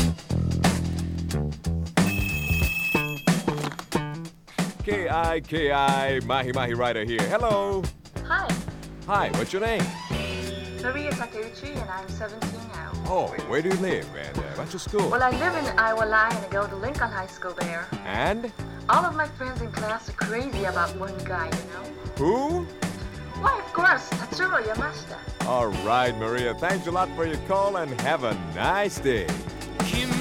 K-I, Mahi Mahi Rider here. Hello. Hi, Hi, what's your name? Maria Takeuchi, and I'm 17 now. Oh, where do you live and what's your school? Well, I live in Iowa Line and I go to Lincoln High School there. And? All of my friends in class are crazy about one guy, you know? Who? Why, of course, Tatsuro Yamashita. All right, Maria. Thanks a lot for your call and have a nice day. 君